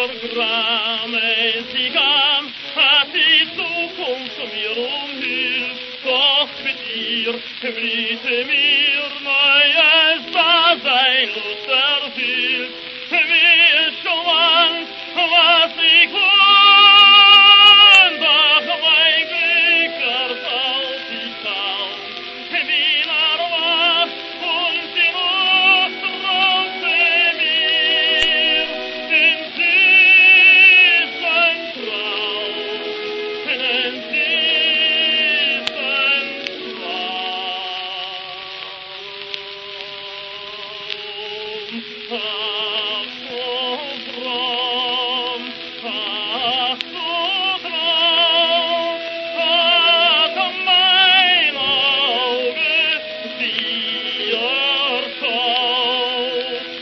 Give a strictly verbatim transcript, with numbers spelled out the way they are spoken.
Programme sie an, hat die Zukunft mir umhüllt, doch mit ihr blühte mir neues Dasein Lust erfüllt, wie es schon einst, was ich wohnt, doch mein Glück versaut sich kaum, bin erwacht und die Luft raunte mir den süßen Traum, den süßen Traum.